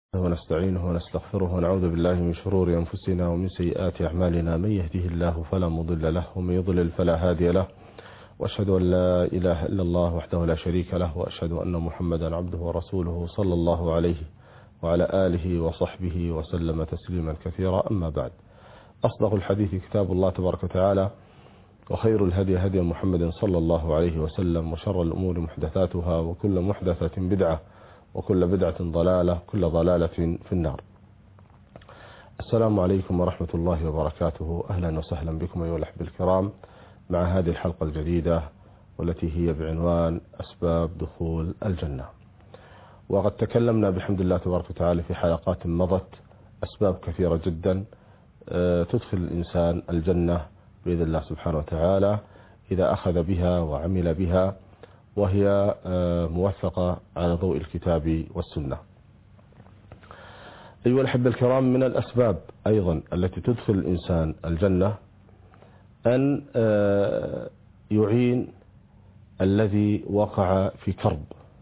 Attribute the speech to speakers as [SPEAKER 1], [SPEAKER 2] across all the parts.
[SPEAKER 1] ونستعينه ونستغفره ونعوذ بالله من شرور أنفسنا ومن سيئات أعمالنا. من يهده الله فلا مضل له ومن يضلل فلا هادي له، وأشهد أن لا إله إلا الله وحده لا شريك له، وأشهد أن محمدا عبده ورسوله صلى الله عليه وعلى آله وصحبه وسلم تسليما كثيرا. أما بعد، أصدق الحديث كتاب الله تبارك وتعالى، وخير الهدي هدي محمد صلى الله عليه وسلم، وشر الأمور محدثاتها، وكل محدثة بدعة، وكل بدعة ضلالة، كل ضلالة في النار. السلام عليكم ورحمة الله وبركاته. أهلا وسهلا بكم أيها الأحبة الكرام مع هذه الحلقة الجديدة، والتي هي بعنوان أسباب دخول الجنة. وقد تكلمنا بحمد الله تبارك وتعالى في حلقات مضت أسباب كثيرة جدا تدخل الإنسان الجنة بإذن الله سبحانه وتعالى إذا أخذ بها وعمل بها، وهي موثقة على ضوء الكتاب والسنة. أيها الأحبة الكرام، من الأسباب أيضا التي تدخل الإنسان الجنة أن يعين الذي وقع في كرب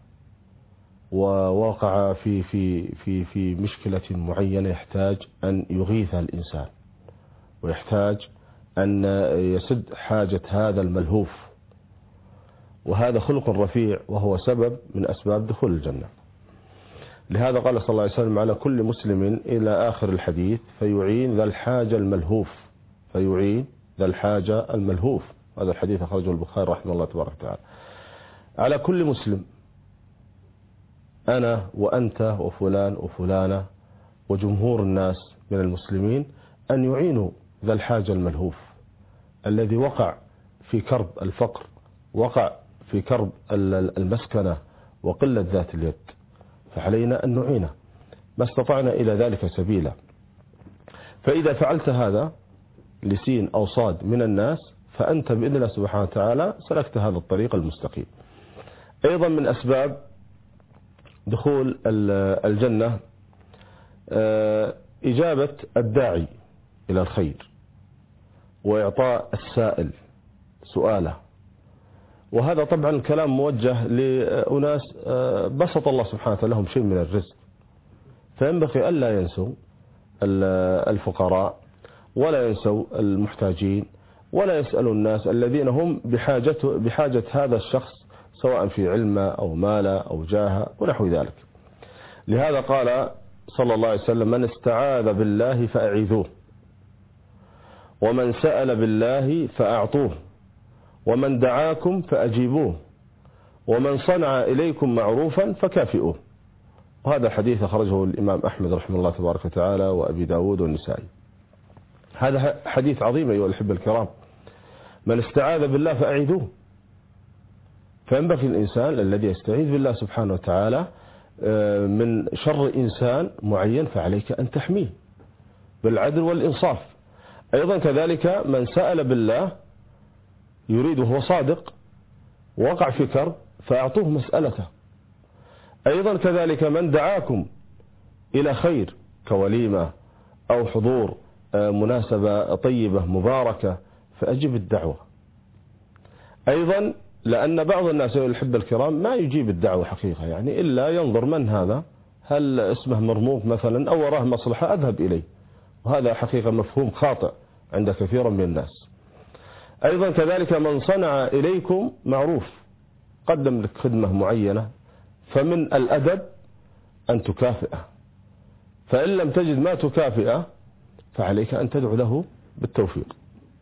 [SPEAKER 1] ووقع في مشكلة معينة، يحتاج أن يغيث الإنسان، ويحتاج أن يسد حاجة هذا الملهوف، وهذا خلق رفيع وهو سبب من أسباب دخول الجنة. لهذا قال صلى الله عليه وسلم: على كل مسلم إلى آخر الحديث فيعين ذا الحاجة الملهوف، فيعين ذا الحاجة الملهوف. هذا الحديث أخرجه البخاري رحمه الله تبارك وتعالى. على كل مسلم، أنا وأنت وفلان وفلانة وجمهور الناس من المسلمين، أن يعينوا ذا الحاجة الملهوف الذي وقع في كرب الفقر، وقع في كرب المسكنة وقلة ذات اليد، فعلينا أن نعينه ما استطعنا إلى ذلك سبيلا. فإذا فعلت هذا لسين أو صاد من الناس، فأنت بإذن الله سبحانه وتعالى سلكت هذا الطريق المستقيم. أيضا من أسباب دخول الجنة إجابة الداعي إلى الخير، وإعطاء السائل سؤاله. وهذا طبعا كلام موجه لأناس بسط الله سبحانه وتعالى لهم شيء من الرزق، فينبغي ألا ينسوا الفقراء، ولا ينسوا المحتاجين، ولا يسألوا الناس الذين هم بحاجة هذا الشخص، سواء في علمه أو ماله أو جاهه ونحو ذلك. لهذا قال صلى الله عليه وسلم: من استعاذ بالله فأعيذوه، ومن سأل بالله فأعطوه، ومن دعاكم فأجيبوه، ومن صنع إليكم معروفا فكافئوه. وهذا الحديث أخرجه الإمام أحمد رحمه الله تبارك وتعالى، وأبي داود والنسائي. هذا حديث عظيم أيها الأحبة الكرام. من استعاذ بالله فأعيذوه، فينبغي الإنسان الذي يستعيذ بالله سبحانه وتعالى من شر إنسان معين، فعليك أن تحميه بالعدل والإنصاف. أيضا كذلك من سأل بالله يريد وهو صادق، وقع في كرب، فأعطوه مسألته. أيضا كذلك من دعاكم إلى خير كوليمة أو حضور مناسبة طيبة مباركة، فأجب الدعوة. أيضا لأن بعض الناس الأحبة الكرام ما يجيب الدعوة حقيقة، يعني إلا ينظر من هذا، هل اسمه مرموق مثلا أو وراه مصلحة أذهب إليه، وهذا حقيقة مفهوم خاطئ عند كثير من الناس. أيضا كذلك من صنع إليكم معروف، قدم لك خدمة معينة، فمن الأدب أن تكافئه، فإن لم تجد ما تكافئه فعليك أن تدعو له بالتوفيق.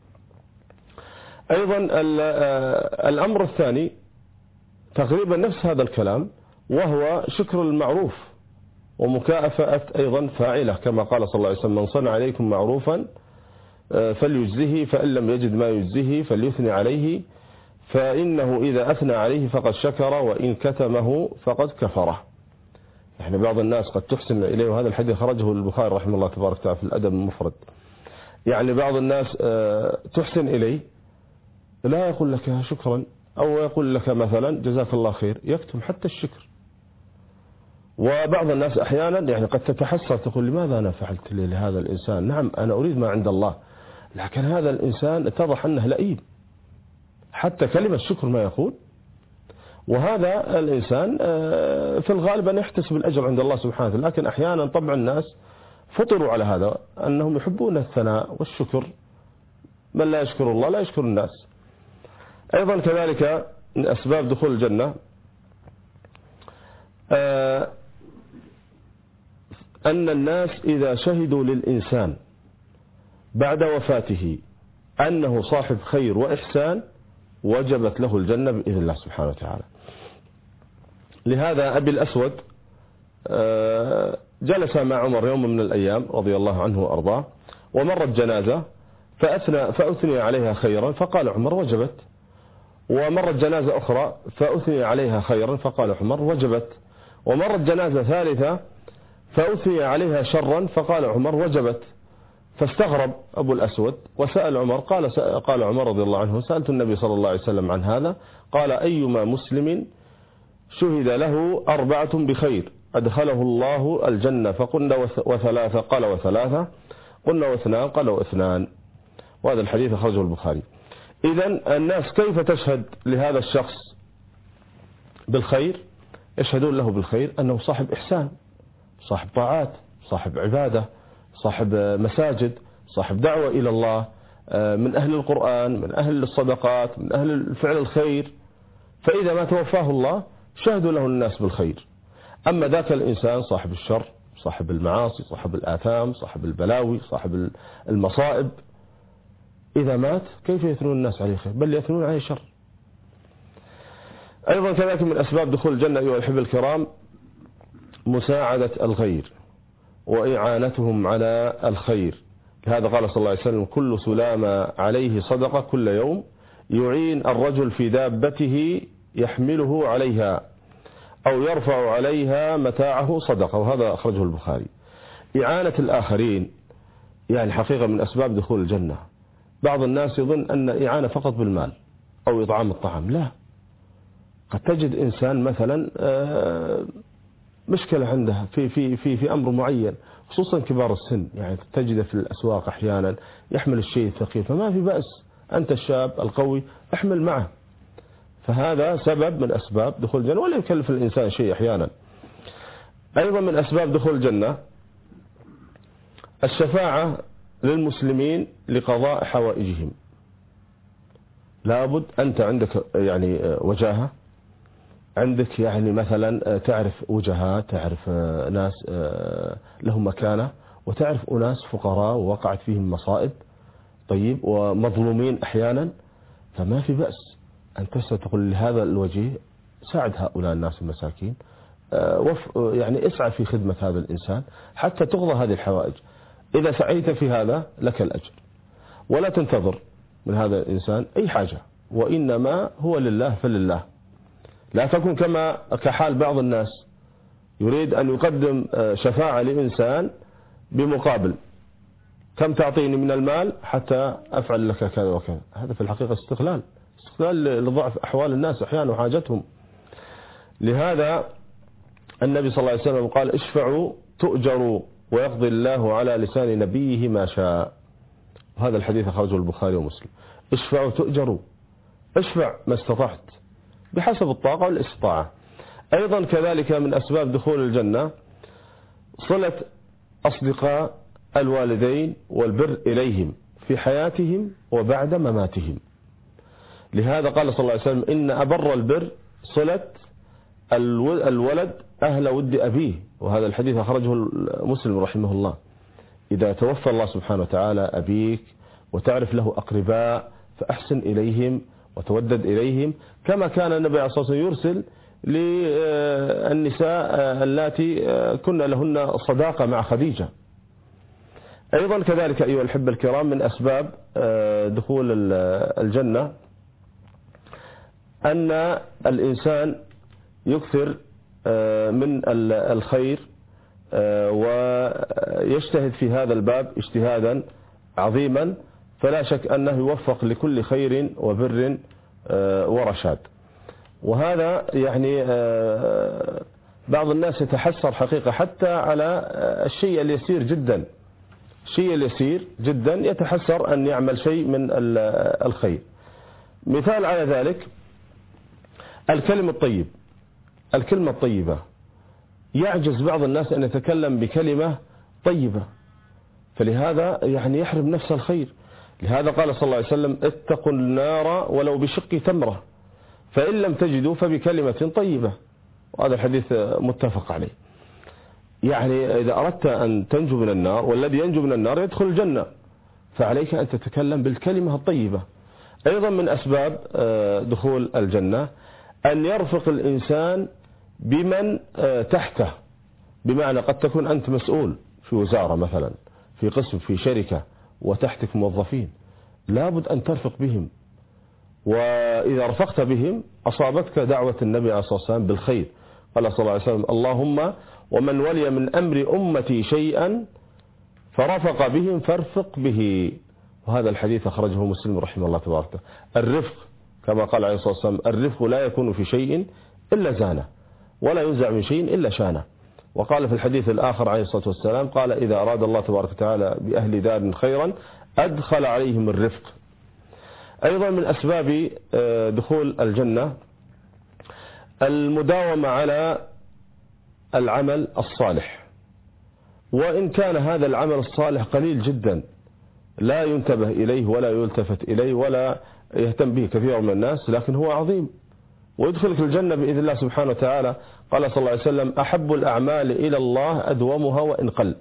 [SPEAKER 1] أيضا الأمر الثاني تقريبا نفس هذا الكلام، وهو شكر المعروف ومكافأة أيضا فاعله، كما قال صلى الله عليه وسلم: من صنع عليكم معروفا فليجزه، فإن لم يجد ما يجزه فليثني عليه، فإنه إذا أثنى عليه فقد شكر، وإن كتمه فقد كفره. يعني بعض الناس قد تحسن إليه، وهذا الحديث خرجه البخاري رحمه الله تبارك وتعالى في الأدب المفرد. يعني بعض الناس تحسن إليه، لا يقول لك شكرا، أو يقول لك مثلا جزاك الله خير، يكتم حتى الشكر. وبعض الناس أحيانا يعني قد تتحسر، تقول: لماذا أنا فعلت لهذا الإنسان؟ نعم أنا أريد ما عند الله، لكن هذا الإنسان اتضح أنه لئيم، حتى كلمة الشكر ما يقول. وهذا الإنسان في الغالب أن يحتسب الأجر عند الله سبحانه وتعالى، لكن أحيانا طبع الناس فطروا على هذا، أنهم يحبون الثناء والشكر، من لا يشكر الله لا يشكر الناس. أيضا كذلك من أسباب دخول الجنة أن الناس إذا شهدوا للإنسان بعد وفاته أنه صاحب خير وإحسان وجبت له الجنة بإذن الله سبحانه وتعالى. لهذا أبي الأسود جلس مع عمر يوم من الأيام رضي الله عنه وأرضاه، ومرت جنازة فأثني عليها خيرا فقال عمر وجبت، ومرت جنازة أخرى فأثني عليها خيرا فقال عمر وجبت، ومرت جنازة ثالثة فأثني عليها شرا فقال عمر وجبت. فاستغرب أبو الأسود وسأل عمر، قال عمر رضي الله عنه سألت النبي صلى الله عليه وسلم عن هذا، قال أيما مسلم شهد له 4 بخير أدخله الله الجنة، فقلنا وثلاثة قال وثلاثة، قلنا واثنان قال واثنان. وهذا الحديث أخرجه البخاري. إذن الناس كيف تشهد لهذا الشخص بالخير؟ يشهدون له بالخير أنه صاحب إحسان، صاحب طاعات، صاحب عبادة، صاحب مساجد، صاحب دعوة إلى الله، من أهل القرآن، من أهل الصدقات، من أهل فعل الخير. فإذا ما توفاه الله شهدوا له الناس بالخير. أما ذاك الإنسان صاحب الشر، صاحب المعاصي، صاحب الآثام، صاحب البلاوي، صاحب المصائب، إذا مات كيف يثنون الناس عليه خير؟ بل يثنون عليه شر. أيضا كذلك من أسباب دخول الجنة أيها الأحبة الكرام مساعدة الغير وإعانتهم على الخير. لهذا قال صلى الله عليه وسلم كل سلامة عليه صدقة كل يوم، يعين الرجل في دابته يحمله عليها أو يرفع عليها متاعه صدقة، وهذا أخرجه البخاري. إعانة الآخرين يعني حقيقة من أسباب دخول الجنة. بعض الناس يظن أن إعانة فقط بالمال أو إطعام الطعام، لا، قد تجد إنسان مثلا مشكلة عنده في أمر معين، خصوصا كبار السن، يعني تجده في الأسواق أحيانا يحمل الشيء الثقيل، فما في بأس، أنت الشاب القوي احمل معه، فهذا سبب من أسباب دخول الجنة، ولا يكلف الإنسان شيء أحيانا. أيضا من أسباب دخول الجنة الشفاعة للمسلمين لقضاء حوائجهم. لابد أنت عندك يعني وجاهة، عندك يعني مثلا تعرف وجهاء، تعرف ناس لهم مكانة، وتعرف أناس فقراء ووقعت فيهم مصائب، طيب، ومظلومين أحيانا، فما في بأس أن تقول لهذا الوجه ساعد هؤلاء الناس المساكين، يعني اسعى في خدمة هذا الإنسان حتى تقضى هذه الحوائج. إذا سعيت في هذا لك الأجر، ولا تنتظر من هذا الإنسان أي حاجة، وإنما هو لله فلله. لا تكن كحال بعض الناس يريد أن يقدم شفاعة لإنسان بمقابل كم تعطيني من المال حتى أفعل لك كذا وكذا. هذا في الحقيقة استغلال لضعف أحوال الناس أحيانا وحاجتهم. لهذا النبي صلى الله عليه وسلم قال اشفعوا تؤجروا ويقضي الله على لسان نبيه ما شاء. هذا الحديث أخرجه البخاري ومسلم. اشفعوا تؤجروا، اشفع ما استطعت بحسب الطاقة والاستطاعة. أيضا كذلك من أسباب دخول الجنة صلة أصدقاء الوالدين والبر إليهم في حياتهم وبعد مماتهم. لهذا قال صلى الله عليه وسلم إن أبر البر صلة الولد أهل ود أبيه، وهذا الحديث أخرجه مسلم رحمه الله. إذا توفى الله سبحانه وتعالى أبيك وتعرف له أقرباء فأحسن إليهم وتودد إليهم، كما كان النبي عليه الصلاة والسلام يرسل للنساء اللاتي كن لهن صداقة مع خديجة. أيضا كذلك أيها الأحبة الكرام من أسباب دخول الجنة أن الإنسان يكثر من الخير ويجتهد في هذا الباب اجتهادا عظيما، فلا شك أنه يوفق لكل خير وبر ورشاد. وهذا يعني بعض الناس يتحسر حقيقة حتى على الشيء اليسير جدا، الشيء اليسير جدا يتحسر أن يعمل شيء من الخير. مثال على ذلك الكلمة الطيبة يعجز بعض الناس أن يتكلم بكلمة طيبة، فلهذا يعني يحرم نفسه الخير. لهذا قال صلى الله عليه وسلم اتقوا النار ولو بشق تمرة، فإن لم تجدوا فبكلمة طيبة، وهذا الحديث متفق عليه. يعني إذا أردت أن تنجو من النار، والذي ينجو من النار يدخل الجنة، فعليك أن تتكلم بالكلمة الطيبة. أيضا من أسباب دخول الجنة أن يرفق الإنسان بمن تحته، بمعنى قد تكون أنت مسؤول في وزارة مثلا، في قسم، في شركة، وتحتك موظفين، لابد أن ترفق بهم، وإذا رفقت بهم أصابتك دعوة النبي عليه الصلاة والسلام بالخير. قال صلى الله عليه وسلم اللهم ومن ولي من أمر أمتي شيئا فرفق بهم فارفق به. وهذا الحديث أخرجه مسلم رحمه الله تبارك. الرفق كما قال عليه الصلاة والسلام الرفق لا يكون في شيء إلا زانه، ولا ينزع من شيء إلا شانه. وقال في الحديث الآخر عليه الصلاة والسلام قال إذا أراد الله تبارك وتعالى بأهل دار خيرا أدخل عليهم الرفق. أيضا من أسباب دخول الجنة المداومة على العمل الصالح، وإن كان هذا العمل الصالح قليل جدا لا ينتبه إليه ولا يلتفت إليه ولا يهتم به كثير من الناس، لكن هو عظيم ويدخلك الجنة بإذن الله سبحانه وتعالى. قال صلى الله عليه وسلم أحب الأعمال إلى الله أدومها وإن قل،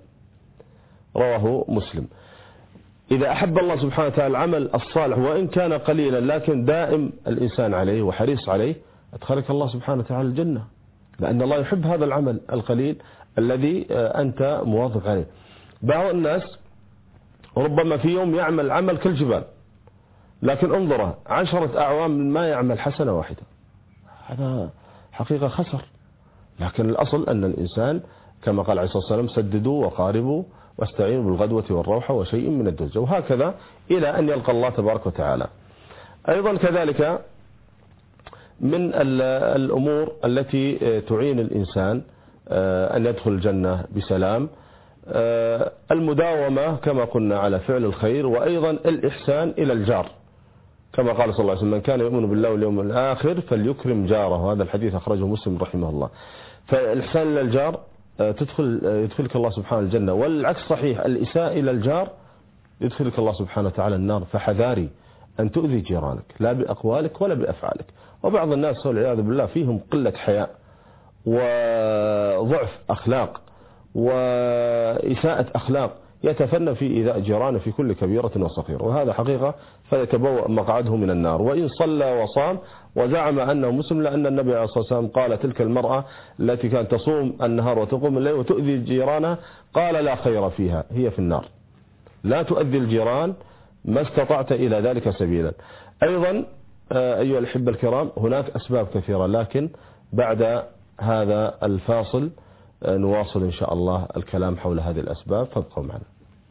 [SPEAKER 1] رواه مسلم. إذا أحب الله سبحانه وتعالى العمل الصالح وإن كان قليلا لكن دائم الإنسان عليه وحريص عليه، أدخلك الله سبحانه وتعالى الجنة، لأن الله يحب هذا العمل القليل الذي أنت مواظب عليه. بعض الناس ربما في يوم يعمل عمل كالجبال، لكن انظره 10 أعوام ما يعمل حسنة واحدة، هذا حقيقة خسر. لكن الأصل أن الإنسان كما قال عليه الصلاة والسلام سددوا وقاربوا واستعينوا بالغدوة والروحة وشيء من الدجى، وهكذا إلى أن يلقى الله تبارك وتعالى. أيضا كذلك من الأمور التي تعين الإنسان أن يدخل الجنة بسلام المداومة كما قلنا على فعل الخير، وأيضا الإحسان إلى الجار، كما قال صلى الله عليه وسلم من كان يؤمن بالله واليوم الآخر فليكرم جاره، وهذا الحديث أخرجه مسلم رحمه الله. فالإحسان إلى الجار يدخلك الله سبحانه الجنة، والعكس صحيح، الإساءة إلى الجار يدخلك الله سبحانه وتعالى النار. فحذاري أن تؤذي جيرانك لا بأقوالك ولا بأفعالك. وبعض الناس والعياذ بالله فيهم قلة حياء وضعف أخلاق وإساءة أخلاق، يتفنى في إيذاء جيرانه في كل كبيرة وصغيرة، وهذا حقيقة فيتبوأ مقعده من النار. وإن صلى وصام وزعم أنه مسلم، لأن النبي عليه الصلاة والسلام قال تلك المرأة التي كانت تصوم النهار وتقوم الليل وتؤذي جيرانها قال لا خير فيها، هي في النار. لا تؤذي الجيران ما استطعت إلى ذلك سبيلا. أيضا أيها الأحبة الكرام هناك أسباب كثيرة، لكن بعد هذا الفاصل نواصل إن شاء الله الكلام حول هذه الأسباب، فابقوا معنا.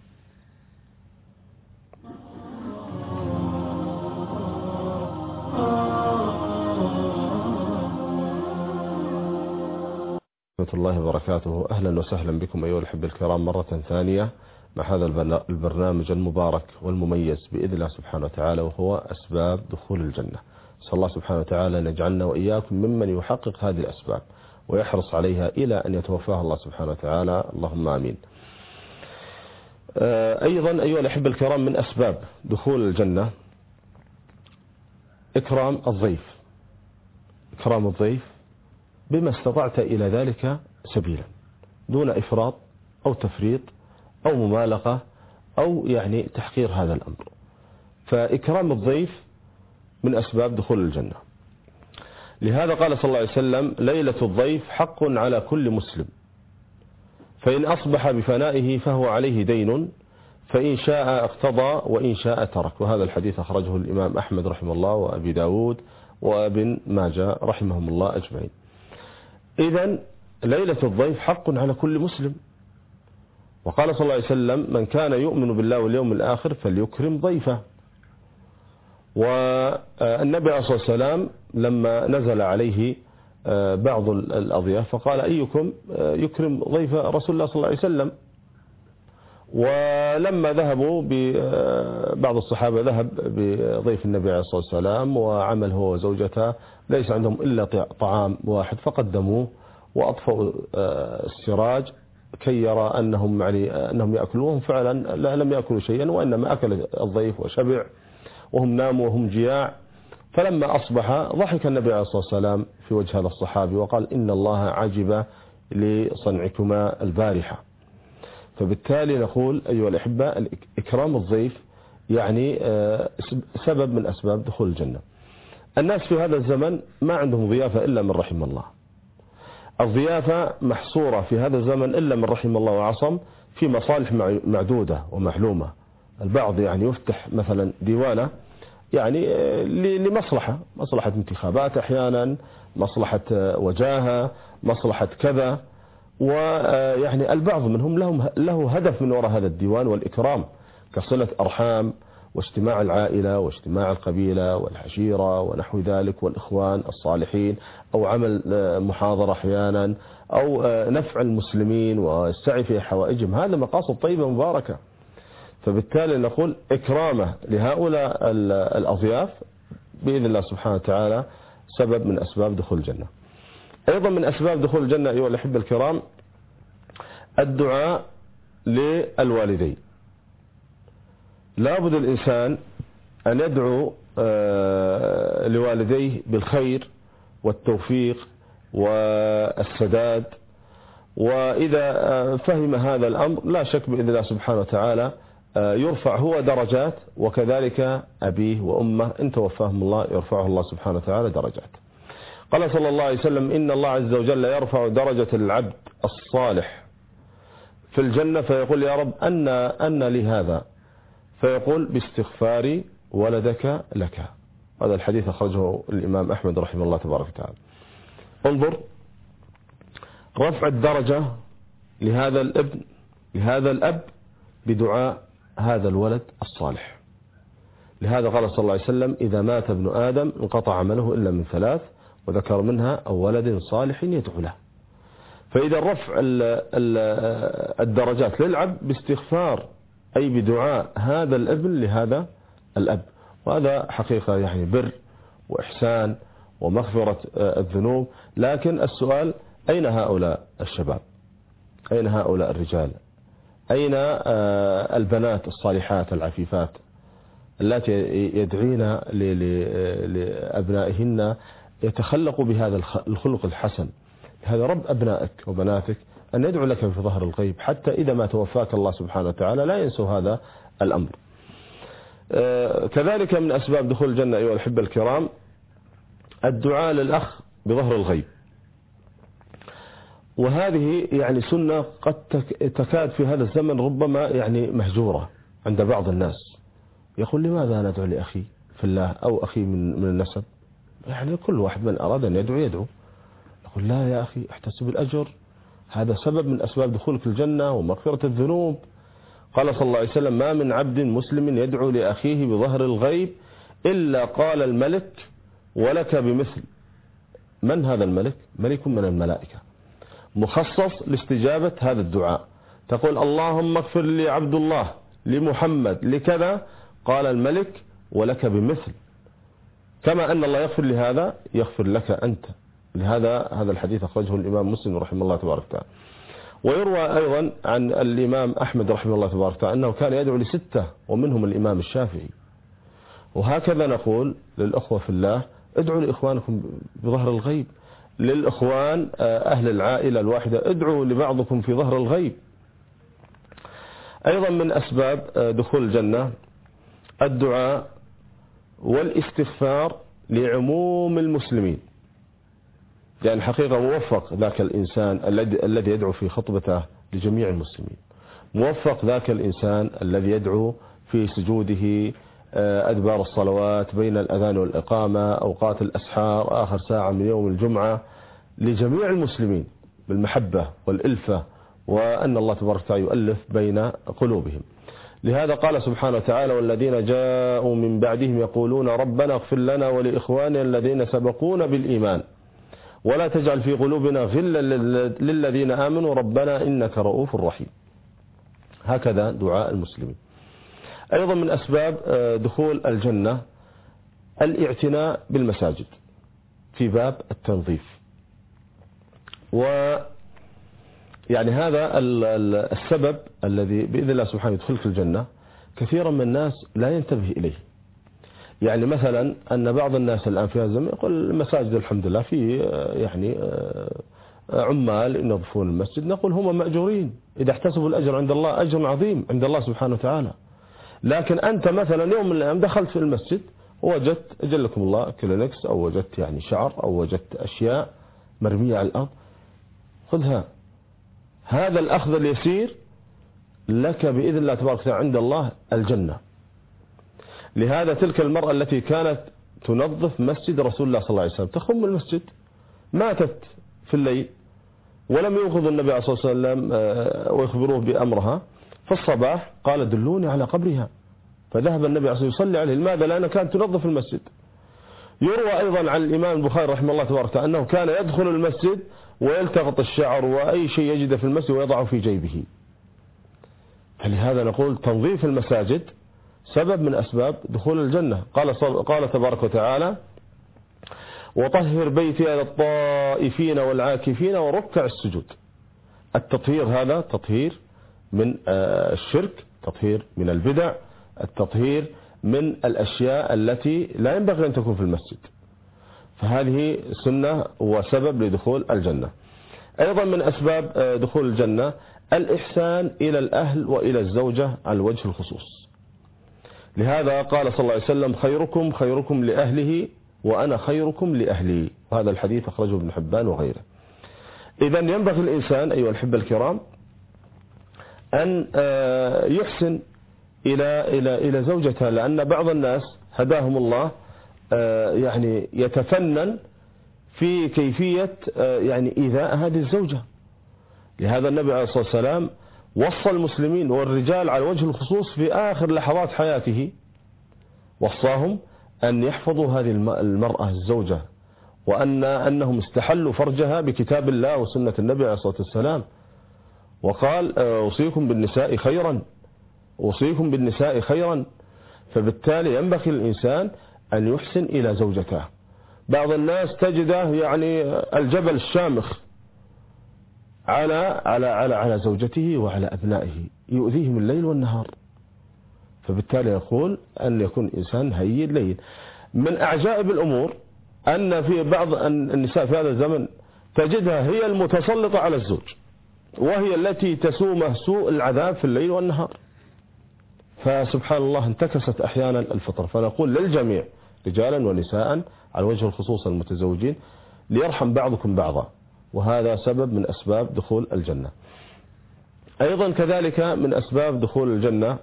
[SPEAKER 1] ورحمة الله وبركاته. أهلا وسهلا بكم أيها الأحبة الكرام مرة ثانية مع هذا البرنامج المبارك والمميز بإذن الله سبحانه وتعالى، وهو أسباب دخول الجنة. نسأل الله سبحانه وتعالى أن يجعلنا وإياكم ممن يحقق هذه الأسباب ويحرص عليها إلى أن يتوفاها الله سبحانه وتعالى، اللهم آمين. أيضا أيها الأحبة الكرام من أسباب دخول الجنة إكرام الضيف. إكرام الضيف بما استطعت إلى ذلك سبيلا، دون إفراط أو تفريط أو ممالقة أو يعني تحقير هذا الأمر. فإكرام الضيف من أسباب دخول الجنة. لهذا قال صلى الله عليه وسلم ليلة الضيف حق على كل مسلم، فإن أصبح بفنائه فهو عليه دين، فإن شاء اقتضى وإن شاء ترك. وهذا الحديث أخرجه الإمام أحمد رحمه الله وأبي داود وابن ماجه رحمهم الله أجمعين. إذن ليلة الضيف حق على كل مسلم. وقال صلى الله عليه وسلم من كان يؤمن بالله واليوم الآخر فليكرم ضيفه. والنبي عليه الصلاة والسلام لما نزل عليه بعض الأضياف فقال أيكم يكرم ضيف رسول الله صلى الله عليه وسلم، ولما ذهبوا بعض الصحابة ذهب بضيف النبي عليه الصلاة والسلام وعمل هو وزوجته، ليس عندهم إلا طعام واحد فقدموه وأطفأوا السراج كي يرى أنهم يأكلون. فعلا لم يأكلوا شيئا، وإنما أكل الضيف وشبع وهم ناموا وهم جياع. فلما أصبح ضحك النبي عليه الصلاة والسلام في وجه هذا الصحابي وقال: إن الله عجب لصنعكما البارحة. فبالتالي نقول أيها الأحبة، إكرام الضيف يعني سبب من أسباب دخول الجنة. الناس في هذا الزمن ما عندهم ضيافة إلا من رحم الله. الضيافة محصورة في هذا الزمن إلا من رحم الله وعصم في مصالح معدودة ومعلومة. البعض يعني يفتح مثلا ديوانه يعني لمصلحة انتخابات، أحيانا مصلحة وجاهة، مصلحة كذا. ويعني البعض منهم له هدف من وراء هذا الديوان والإكرام، كصلة أرحام واجتماع العائلة واجتماع القبيلة والعشيرة ونحو ذلك والإخوان الصالحين، أو عمل محاضرة أحيانا، أو نفع المسلمين والسعي في حوائجهم. هذا مقاصد طيبة مباركة. فبالتالي نقول إكرامه لهؤلاء الأضياف بإذن الله سبحانه وتعالى سبب من أسباب دخول الجنة. أيضا من أسباب دخول الجنة أيها الأحبة الكرام الدعاء للوالدين. لا بد الإنسان أن يدعو لوالديه بالخير والتوفيق والسداد، وإذا فهم هذا الأمر لا شك بإذن الله سبحانه وتعالى يرفع هو درجات، وكذلك أبيه وأمه إن توفاهم الله يرفعه الله سبحانه وتعالى درجات. قال صلى الله عليه وسلم: إن الله عز وجل يرفع درجة العبد الصالح في الجنة فيقول: يا رب أن لي هذا؟ فيقول: باستغفار ولدك لك. هذا الحديث أخرجه الإمام أحمد رحمه الله تبارك وتعالى. انظر رفع الدرجة لهذا الابن لهذا الأب بدعاء هذا الولد الصالح. لهذا قال صلى الله عليه وسلم: إذا مات ابن آدم انقطع عمله إلا من ثلاث، وذكر منها أو ولد صالح يدعو له. فإذا رفع الدرجات للعبد باستغفار أي بدعاء هذا الابن لهذا الأب، وهذا حقيقة يعني بر وإحسان ومغفرة الذنوب. لكن السؤال: أين هؤلاء الشباب؟ أين هؤلاء الرجال؟ أين البنات الصالحات العفيفات التي يدعين لأبنائهن يتخلقوا بهذا الخلق الحسن؟ هذا رب أبنائك وبناتك أن يدعو لك في ظهر الغيب، حتى إذا ما توفاك الله سبحانه وتعالى لا ينسوا هذا الأمر. كذلك من أسباب دخول الجنة أيها الأحبة الكرام الدعاء للأخ بظهر الغيب. وهذه يعني سنة قد تكاد في هذا الزمن ربما يعني مهجورة عند بعض الناس. يقول: لماذا ندعو لأخي في الله أو أخي من النسب؟ يعني كل واحد من أراد أن يدعو يدعو. يقول: لا يا أخي، احتسب الأجر، هذا سبب من أسباب دخولك الجنة ومغفرة الذنوب. قال صلى الله عليه وسلم: ما من عبد مسلم يدعو لأخيه بظهر الغيب إلا قال الملك ولك بمثل. من هذا الملك؟ ملك من الملائكة مخصص لاستجابة هذا الدعاء. تقول: اللهم اغفر لي عبد الله لمحمد لكذا، قال الملك ولك بمثل. كما أن الله يغفر لهذا يغفر لك أنت. لهذا الحديث أخرجه الإمام مسلم رحمه الله تبارك وتعالى. ويروى أيضا عن الإمام أحمد رحمه الله تبارك وتعالى أنه كان يدعو لستة ومنهم الإمام الشافعي. وهكذا نقول للأخوة في الله: ادعوا لإخوانكم بظهر الغيب، للإخوان أهل العائلة الواحدة ادعوا لبعضكم في ظهر الغيب. أيضا من أسباب دخول الجنة الدعاء والاستغفار لعموم المسلمين. يعني حقيقة موفق ذاك الإنسان الذي يدعو في خطبته لجميع المسلمين، موفق ذاك الإنسان الذي يدعو في سجوده أدبار الصلوات بين الأذان والإقامة، أوقات الأسحار، آخر ساعة من يوم الجمعة، لجميع المسلمين بالمحبة والإلفة، وأن الله تبارك وتعالى يؤلف بين قلوبهم. لهذا قال سبحانه وتعالى: والذين جاءوا من بعدهم يقولون ربنا اغفر لنا ولإخواننا الذين سبقونا بالإيمان ولا تجعل في قلوبنا غلا للذين آمنوا ربنا إنك رؤوف رحيم. هكذا دعاء المسلمين. أيضا من أسباب دخول الجنة الاعتناء بالمساجد في باب التنظيف. ويعني هذا السبب الذي بإذن الله سبحانه يدخلك الجنة كثيرا من الناس لا ينتبه إليه. يعني مثلا أن بعض الناس الآن في هذا الزمن يقول المساجد الحمد لله في يعني عمال ينظفون المسجد، نقول هم مأجورين إذا احتسبوا الأجر عند الله أجر عظيم عند الله سبحانه وتعالى. لكن أنت مثلا يوم من الأيام دخلت في المسجد ووجدت أجلكم الله كلينكس أو وجدت يعني شعر أو وجدت أشياء مرمية على الأرض، خذها. هذا الأخذ اليسير لك بإذن الله تبارك وتعالى عند الله الجنة. لهذا تلك المرأة التي كانت تنظف مسجد رسول الله صلى الله عليه وسلم تخم المسجد ماتت في الليل ولم يوقظ النبي صلى الله عليه وسلم ويخبروه بأمرها. في الصباح قال دلوني على قبرها، فذهب النبي عليه الصلاة والسلام يصلي عليه. لماذا؟ لأنها كانت تنظف المسجد. يروى أيضا عن الإمام البخاري رحمه الله تبارك وتعالى أنه كان يدخل المسجد ويلتقط الشعر وأي شيء يجده في المسجد ويضعه في جيبه. فلهذا نقول تنظيف المساجد سبب من أسباب دخول الجنة. قال تبارك وتعالى وطهر بيتي للطائفين والعاكفين وركع السجود. التطهير هذا تطهير من الشرك، تطهير من البدع، التطهير من الأشياء التي لا ينبغي أن تكون في المسجد. فهذه سنة وسبب لدخول الجنة. أيضا من أسباب دخول الجنة الإحسان إلى الأهل وإلى الزوجة على وجه الخصوص. لهذا قال صلى الله عليه وسلم خيركم خيركم لأهله وأنا خيركم لأهلي، وهذا الحديث أخرجه ابن حبان وغيره. إذا ينبغي الإنسان أيها الأحبة الكرام أن يحسن إلى زوجته، لأن بعض الناس هداهم الله يعني يتفنن في كيفية يعني إيذاء هذه الزوجة. لهذا النبي عليه الصلاة والسلام وصى المسلمين والرجال على وجه الخصوص في آخر لحظات حياته، وصاهم أن يحفظوا هذه المرأة الزوجة، وأنهم استحلوا فرجها بكتاب الله وسنة النبي عليه الصلاة والسلام. وقال أوصيكم بالنساء خيرا، أوصيكم بالنساء خيرا. فبالتالي ينبغي الإنسان أن يحسن إلى زوجته. بعض الناس تجده يعني الجبل الشامخ على زوجته وعلى أبنائه، يؤذيهم الليل والنهار. فبالتالي يقول أن يكون إنسان هين لين. من أعجائب الأمور أن في بعض النساء في هذا الزمن تجدها هي المتسلطة على الزوج، وهي التي تسومه سوء العذاب في الليل والنهار. فسبحان الله انتكست أحيانا الفطرة. فنقول للجميع رجالا ونساء على وجه الخصوص المتزوجين ليرحم بعضكم بعضا، وهذا سبب من أسباب دخول الجنة. أيضا كذلك من أسباب دخول الجنة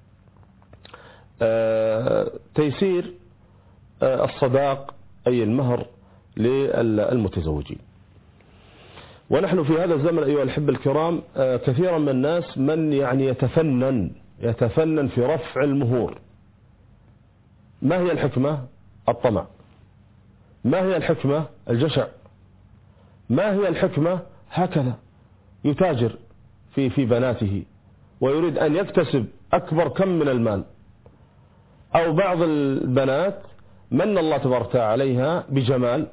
[SPEAKER 1] تيسير الصداق أي المهر للمتزوجين. ونحن في هذا الزمن أيها الأحبة الكرام كثيرا من الناس من يعني يتفنن في رفع المهور. ما هي الحكمة؟ الطمع. ما هي الحكمة؟ الجشع. ما هي الحكمة؟ هكذا يتاجر في بناته ويريد أن يكتسب أكبر كم من المال. أو بعض البنات من الله تبارك وتعالى عليها بجمال،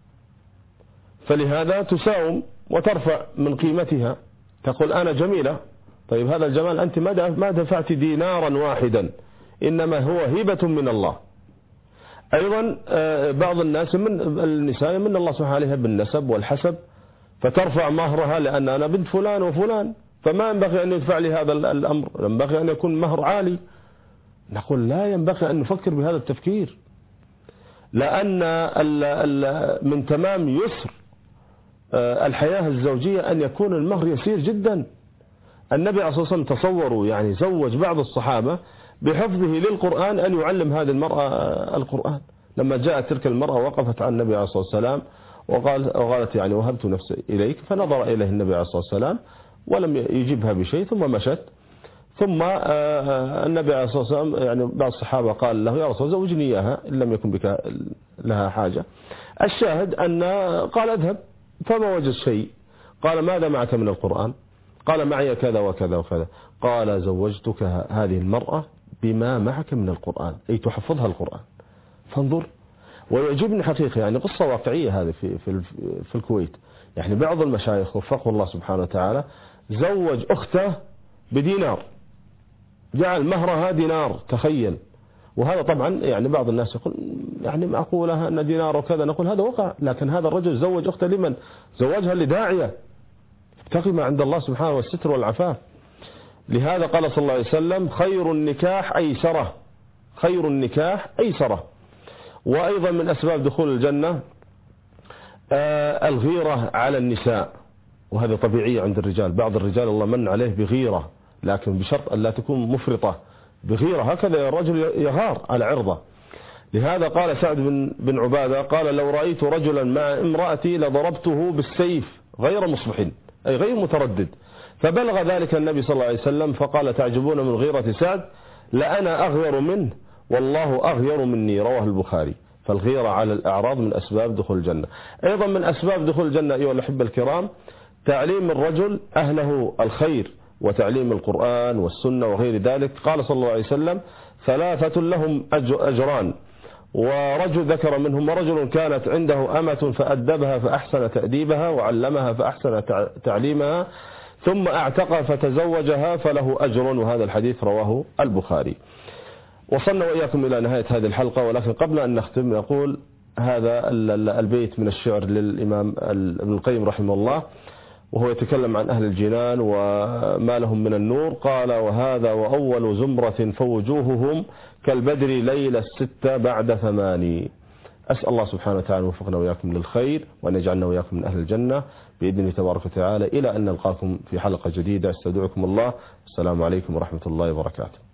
[SPEAKER 1] فلهذا تساوم وترفع من قيمتها، تقول أنا جميلة. طيب هذا الجمال أنت ما دفعت دينارا واحدا، إنما هو هبة من الله. أيضا بعض الناس من النساء من الله سبحانه عليها بالنسب والحسب، فترفع مهرها لأن أنا بنت فلان وفلان، فما ينبغي أن يدفع لي هذا الأمر، ينبغي أن يكون مهر عالي. نقول لا ينبغي أن نفكر بهذا التفكير، لأن من تمام يسر الحياة الزوجية أن يكون المهر يسير جدا. النبي عليه الصلاة والسلام تصوروا يعني زوج بعض الصحابة بحفظه للقرآن أن يعلم هذه المرأة القرآن. لما جاءت تلك المرأة وقفت عن النبي عليه الصلاة والسلام وقالت يعني وهبت نفسي إليك، فنظر إليه النبي عليه الصلاة والسلام ولم يجبها بشيء ثم مشت. ثم النبي عليه الصلاة والسلام يعني بعض الصحابة قال له يا رسول الله زوجني إياها إن لم يكن بك لها حاجة. الشاهد أن قال اذهب، فما وجد شيء. قال ماذا معك من القرآن؟ قال معي كذا وكذا وكذا، قال زوجتك هذه المرأة بما معك من القرآن، أي تحفظها القرآن. فانظر، ويعجبني حقيقة يعني قصة واقعية هذه في الكويت. يعني بعض المشايخ وفقه الله سبحانه وتعالى زوج أخته بدينار، جعل مهرها دينار، تخيل. وهذا طبعا يعني بعض الناس يقول يعني معقولة أن دينار وكذا، نقول هذا وقع، لكن هذا الرجل زوج أخته لمن؟ زوجها لداعية ابتغي ما عند الله سبحانه والستر والعفاف. لهذا قال صلى الله عليه وسلم خير النكاح أيسره، خير النكاح أيسره. وأيضا من أسباب دخول الجنة الغيرة على النساء، وهذا طبيعي عند الرجال. بعض الرجال الله من عليه بغيرة، لكن بشرط أن لا تكون مفرطة، بغيرة هكذا الرجل يغار على عرضه. لهذا قال سعد بن عبادة قال لو رأيت رجلا مع امرأتي لضربته بالسيف غير مصبح، أي غير متردد. فبلغ ذلك النبي صلى الله عليه وسلم فقال تعجبون من غيرة سعد؟ لأنا أغير منه والله أغير مني، رواه البخاري. فالغيرة على الأعراض من أسباب دخول الجنة. أيضا من أسباب دخول الجنة أيها الأحبة الكرام تعليم الرجل أهله الخير وتعليم القرآن والسنة وغير ذلك. قال صلى الله عليه وسلم ثلاثة لهم أجران، ورجل ذكر منهم رجل كانت عنده أمة فأدبها فأحسن تأديبها وعلمها فأحسن تعليمها ثم اعتق فتزوجها فله أجر، وهذا الحديث رواه البخاري. وصلنا وإياكم إلى نهاية هذه الحلقة، ولكن قبل أن نختم نقول هذا البيت من الشعر للإمام ابن القيم رحمه الله، وهو يتكلم عن أهل الجنان وما لهم من النور. قال وهذا وأول زمرة فوجوههم كالبدر ليل 6 بعد 8. أسأل الله سبحانه وتعالى وفقنا وإياكم للخير، وأن يجعلنا وإياكم من أهل الجنة بإذنه تبارك وتعالى. إلى أن نلقاكم في حلقة جديدة، استودعكم الله، السلام عليكم ورحمة الله وبركاته.